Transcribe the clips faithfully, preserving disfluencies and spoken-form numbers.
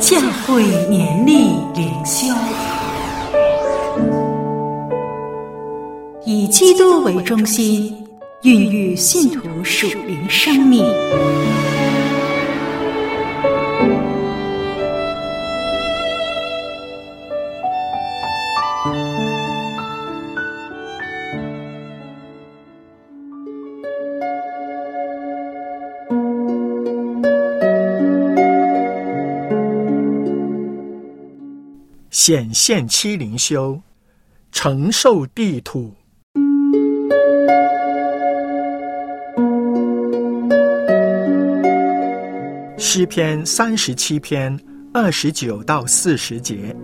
教会年历灵修，以基督为中心，孕育信徒属灵生命。 显现期灵修，承受地土。诗篇三十七篇二十九到四十节。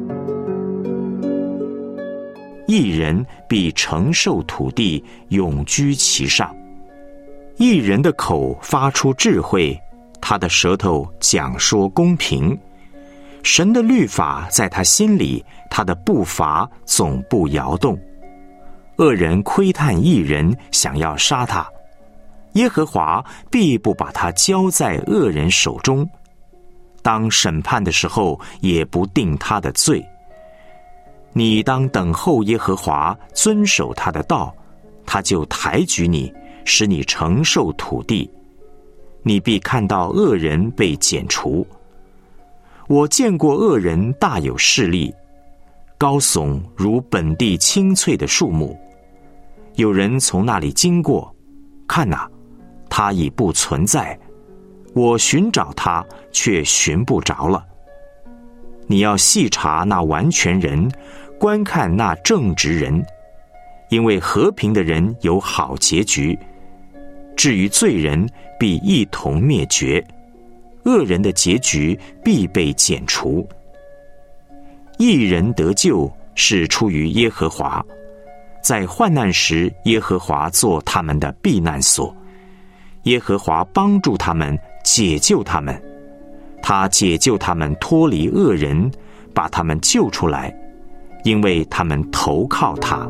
义人必承受土地，永居其上。义人的口发出智慧，他的舌头讲说公平。神的律法在他心里，他的步伐总不摇动。恶人窥探义人，想要杀他，耶和华必不把他交在恶人手中。当审判的时候，也不定他的罪。你当等候耶和华，遵守他的道，他就抬举你，使你承受土地。你必看到恶人被剪除。我见过恶人大有势力，高耸如本地青翠的树木。有人从那里经过，看哪，他已不存在。我寻找他，却寻不着了。你要细查那完全人，观看那正直人，因为和平的人有好结局。至于罪人，必一同灭绝。恶人的结局必被剪除。义人得救是出于耶和华，在患难时，耶和华做他们的避难所。耶和华帮助他们，解救他们。他解救他们脱离恶人，把他们救出来，因为他们投靠他。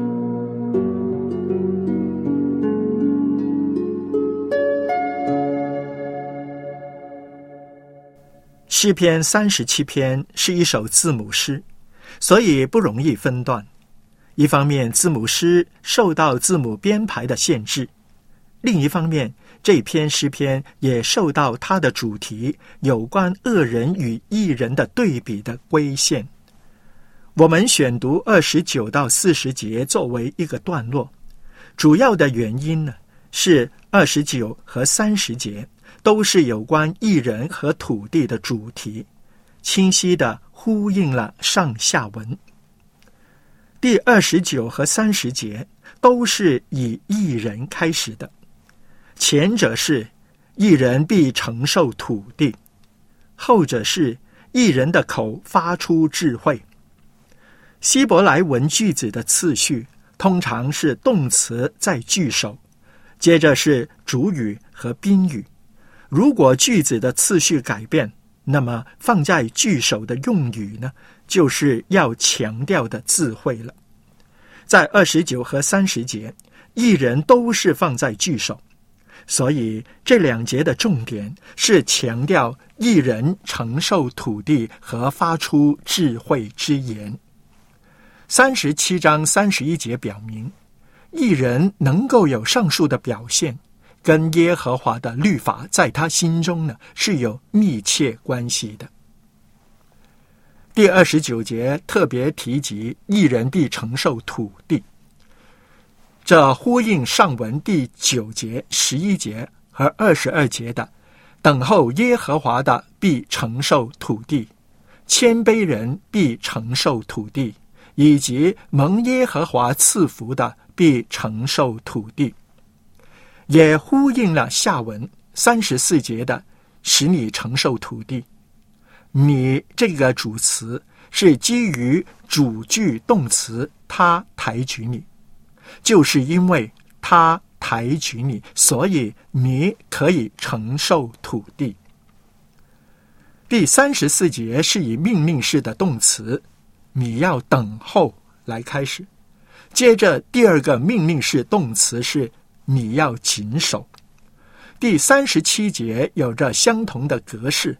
诗篇三十七篇是一首字母诗，所以不容易分段。一方面，字母诗受到字母编排的限制；另一方面，这篇诗篇也受到它的主题有关恶人与义人的对比的规限。我们选读二十九到四十节作为一个段落，主要的原因呢，是二十九和三十节都是有关义人和土地的主题，清晰地呼应了上下文。第二十九和三十节都是以义人开始的，前者是义人必承受土地，后者是义人的口发出智慧。希伯来文句子的次序通常是动词在句首，接着是主语和宾语。如果句子的次序改变，那么放在句首的用语呢，就是要强调的智慧了。在二十九和三十节，义人都是放在句首，所以这两节的重点是强调义人承受土地和发出智慧之言。三十七章三十一节表明，义人能够有上述的表现，跟耶和华的律法在他心中呢是有密切关系的。第二十九节特别提及义人必承受土地，这呼应上文第九节、十一节和二十二节的等候耶和华的必承受土地，谦卑人必承受土地，以及蒙耶和华赐福的必承受土地，也呼应了下文三十四节的使你承受土地。你这个主词是基于主句动词他抬举你，就是因为他抬举你，所以你可以承受土地。第三十四节是以命令式的动词你要等候来开始，接着第二个命令式动词是你要谨守。第三十七节有着相同的格式，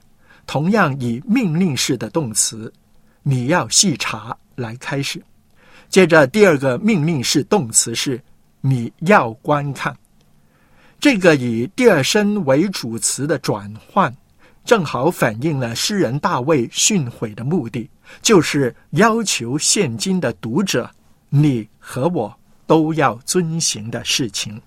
同样以命令式的动词你要细查来开始。接着第二个命令式动词是你要观看。这个以第二身为主词的转换，正好反映了诗人大卫训诲的目的，就是要求现今的读者，你和我都要遵行的事情。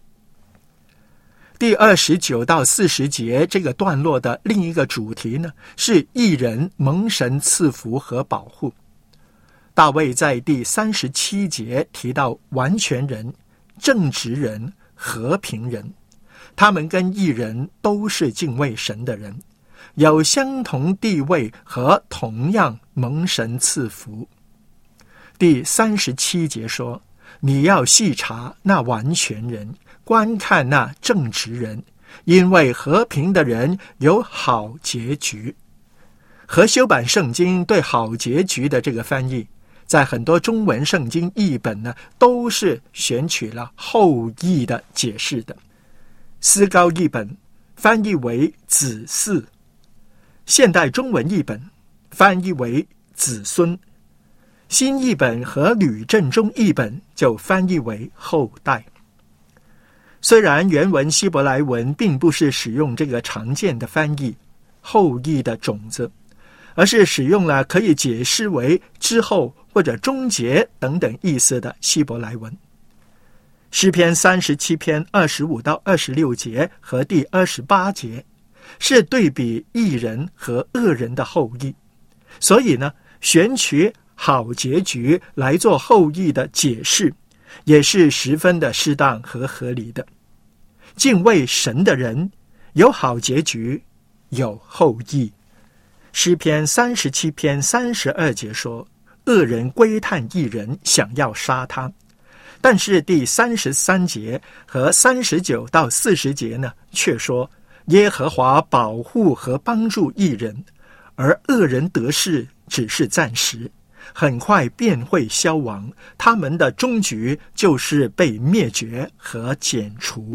第二十九到四十节这个段落的另一个主题呢，是义人蒙神赐福和保护。大卫在第三十七节提到完全人、正直人、和平人，他们跟义人都是敬畏神的人，有相同地位和同样蒙神赐福。第三十七节说，你要细查那完全人，观看那正直人，因为和平的人有好结局。和修版圣经对好结局的这个翻译，在很多中文圣经译本呢，都是选取了后译的解释的。思高译本翻译为子嗣，现代中文译本翻译为子孙，新译本和吕正中译本就翻译为后代。虽然原文希伯来文并不是使用这个常见的翻译后裔的种子，而是使用了可以解释为之后或者终结等等意思的希伯来文。诗篇三十七篇二十五到二十六节和第二十八节是对比义人和恶人的后裔，所以呢，选取好结局来做后裔的解释，也是十分的适当和合理的。敬畏神的人有好结局，有后裔。诗篇三十七篇三十二节说，恶人窥探义人，想要杀他。但是第三十三节和三十九到四十节呢，却说耶和华保护和帮助义人，而恶人得势只是暂时，很快便会消亡，他们的终局就是被灭绝和剪除。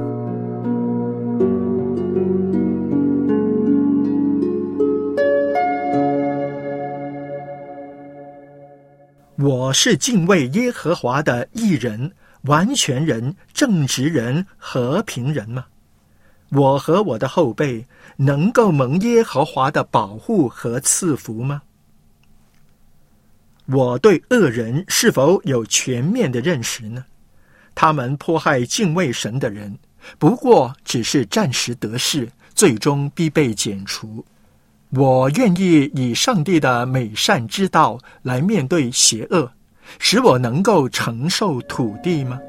我是敬畏耶和华的义人、完全人、正直人、和平人吗？我和我的后辈能够蒙耶和华的保护和赐福吗？我对恶人是否有全面的认识呢？他们迫害敬畏神的人，不过只是暂时得势，最终必被剪除。我愿意以上帝的美善之道来面对邪恶，使我能够承受土地吗？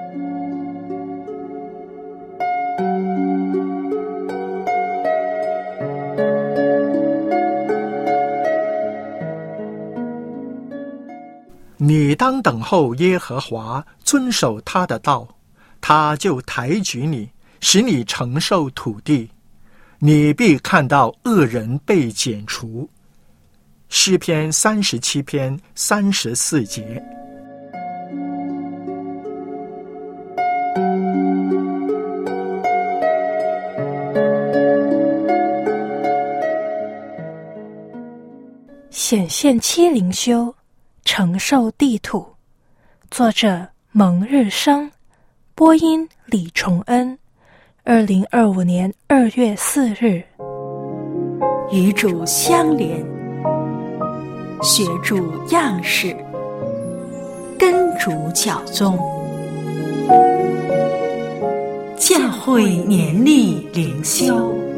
你当等候耶和华，遵守他的道，他就抬举你，使你承受土地，你必看到恶人被剪除。诗篇三十七篇三十四节。 显现七灵修，承受地土。作者蒙日生，播音李崇恩。二零二五年二月四日。 与主相连，学主样式，跟主教宗。教会年历灵修。